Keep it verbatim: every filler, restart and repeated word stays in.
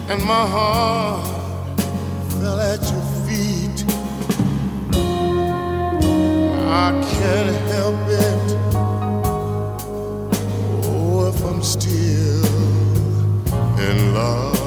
and my heart fell at your feet. I can't help it. Oh, if I'm still in love.